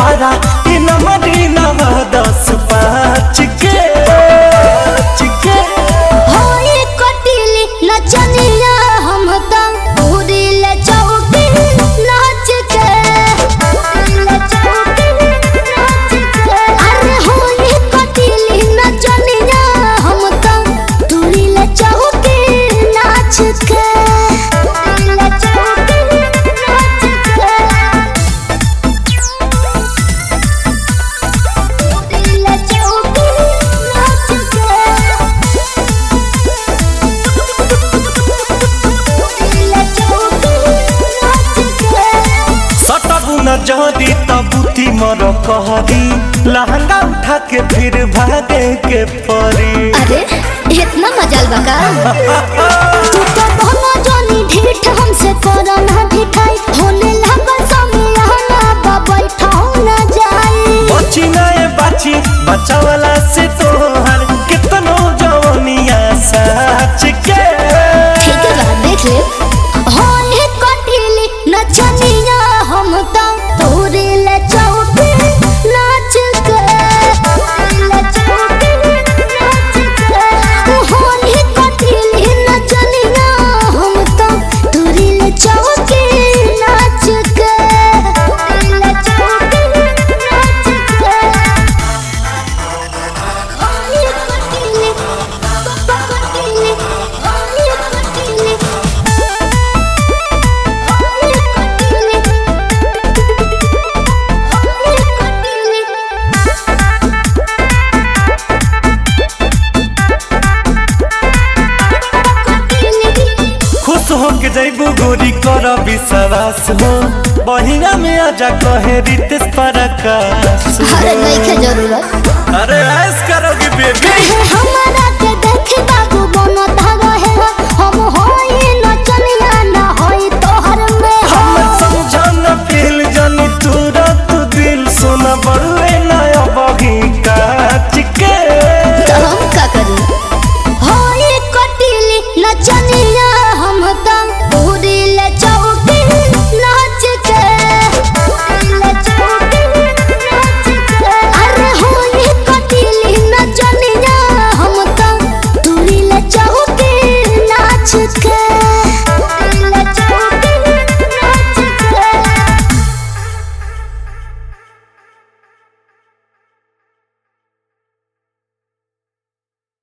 भाड़ा इन मदीना 10-5 के होई कटिली नचनिया हम त पूरी ले चौकी नाच के ले चौकी नाच के अरे होई कटिली नचनिया हम त पूरी ले चौकी नाच के ले चौकी नाच के ले चौकी नाच के सटबू न जहरी तबूती मर कहरी लहंगा उठा के फिर भागे के परी अरे इतना मजाल बका तू तो बहना जानी ढीठ हमसे करो ना ढिठाई होने लगा समियाना बैठाओ ना जाई बची नए बाची बचावला से तोहर कितनो जवनिया सच के ठीक है देख ले होने कटिली नचनिया हम तो तोरे ले चौकी नाच के ले चौकी नाच के होने कटिली नचनिया हम तो तोरे ले चौकी नाच के ले चौकी नाच के होने कटिली कटिली होने कटिली खुश हो के जैबू गोरी कर विश्वास हो बहिना में आजा कहे रितेश परकाश अरे नहीं के जरूरत